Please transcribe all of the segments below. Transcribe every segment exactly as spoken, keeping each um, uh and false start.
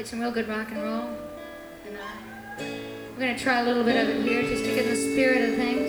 played some real good rock and roll. And uh, we're going to try a little bit of it here just to get in the spirit of things.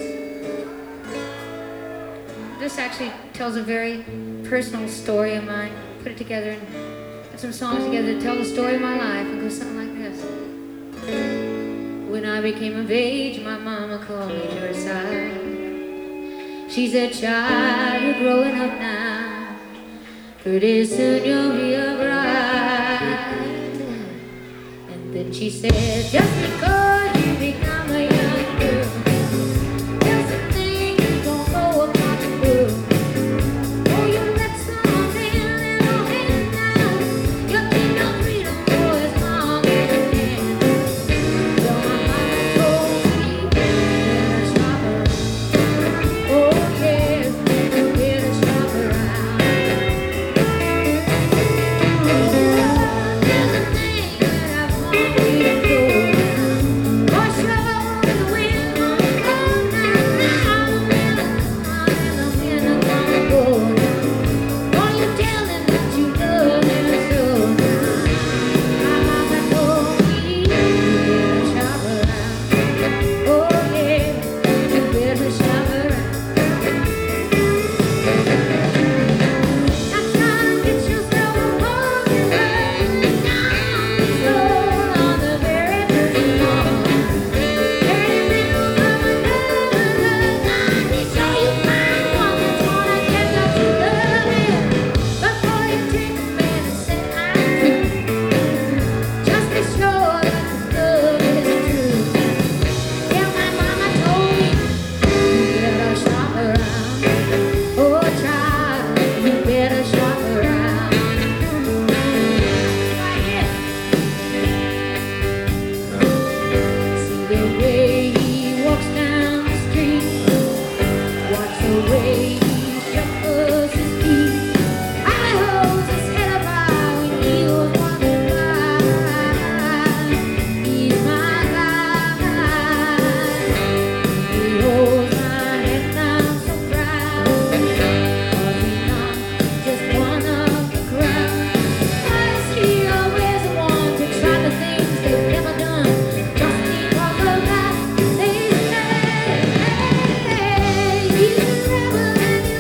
This actually tells a very personal story of mine. Put it together and put some songs together to tell the story of my life. It goes something like this. When I became of age, my mama called me to her side. She said, child, you're growing up now. Pretty soon you'll be a bride. And then she said, just because you become a young girl, there's some things you don't know about the world. Oh, you let some in and all in now. You keep your freedom for as long as you can. Well, my mama told me, you better shop around. Oh, yeah, you better shop around. There's a thing that I want you to know. For sure, the wind won't blow now, now, and the wind is gonna go now. Oh, you tell them that you love them so now. My mama told me, you better shop around. Oh, yeah, you better shop around. Now try to get yourself a morning run. Stroll on the very first morning. Anything will come another love. Sure you find one that's gonna get what you love in. Before you take a man and say I do, just be sure that the love is true. Yeah, my mama told me, you better shop around. Oh, child, you better shop around. Right here. See the way he walks down the street. Watch the way he shuffles his feet. I holds his head up high when he was walking by. He's my guy. He holds my hand down so proud. 'Cause he's not just one of the crowd. Why is he always the one to try the things they've never done? Just because of that, they say he's a rebel and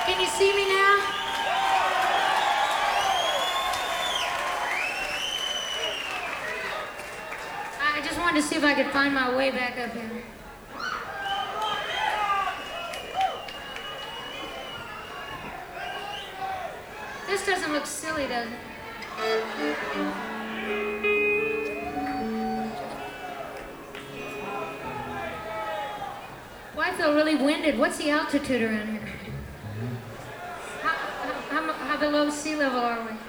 Can you see me now? I just wanted to see if I could find my way back up here. This doesn't look silly, does it? Well, I feel really winded. What's the altitude around here? How, how, how, how below sea level are we?